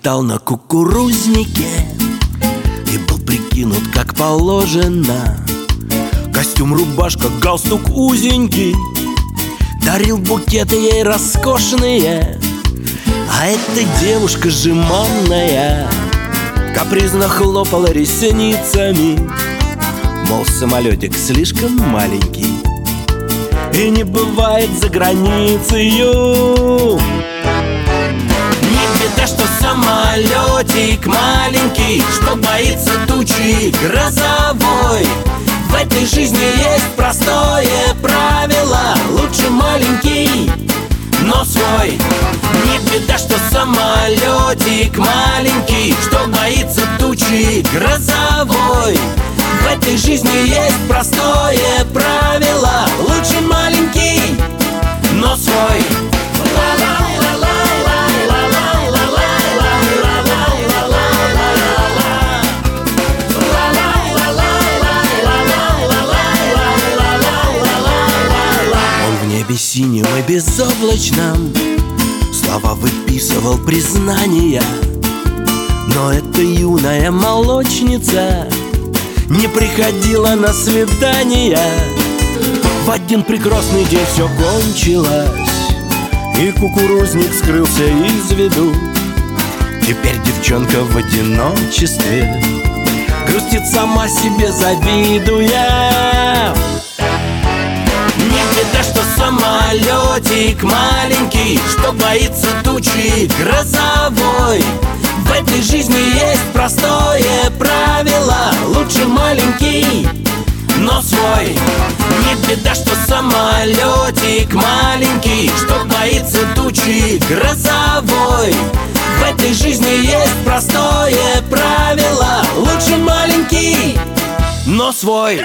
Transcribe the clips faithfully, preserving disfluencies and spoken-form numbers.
летал на кукурузнике и был прикинут как положено. Костюм, рубашка, галстук узенький, дарил букеты ей роскошные. А эта девушка жеманная капризно хлопала ресницами, мол, самолетик слишком маленький и не бывает за границею. Не беда, что самолетик маленький, что боится тучи грозовой. В этой жизни есть простое правило: лучше маленький, но свой. Не беда, что самолетик маленький, что боится тучи грозовой. В этой жизни есть простое правило: лучше маленький, но свой. Он в небе синем и безоблачном слова выписывал признания, но эта юная молочница не приходила на свидания. В один прекрасный день все кончилось, и кукурузник скрылся из виду. Теперь девчонка в одиночестве грустит, сама себе завидуя. Не беда, что самолетик маленький, что боится тучи грозовой. В этой жизни есть простое правило: лучше маленький, но свой. Не беда, что самолетик маленький, что боится тучи грозовой. В этой жизни есть простое правило: лучше маленький, но свой.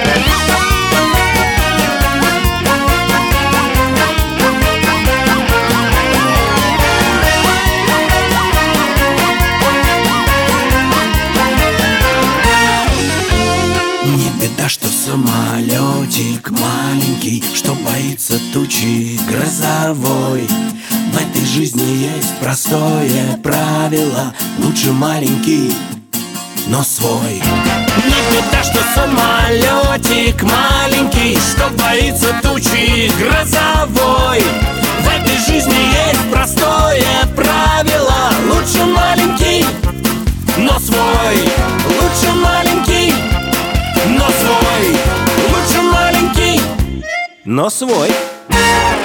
Не беда, что самолетик маленький, что боится тучи грозовой. В этой жизни есть простое правило: лучше маленький, но свой. Не беда, что самолетик маленький, что боится тучи грозовой. В этой жизни есть простое правило: лучше маленький, но свой. Лучше маленький, но свой. Лучше маленький, но свой.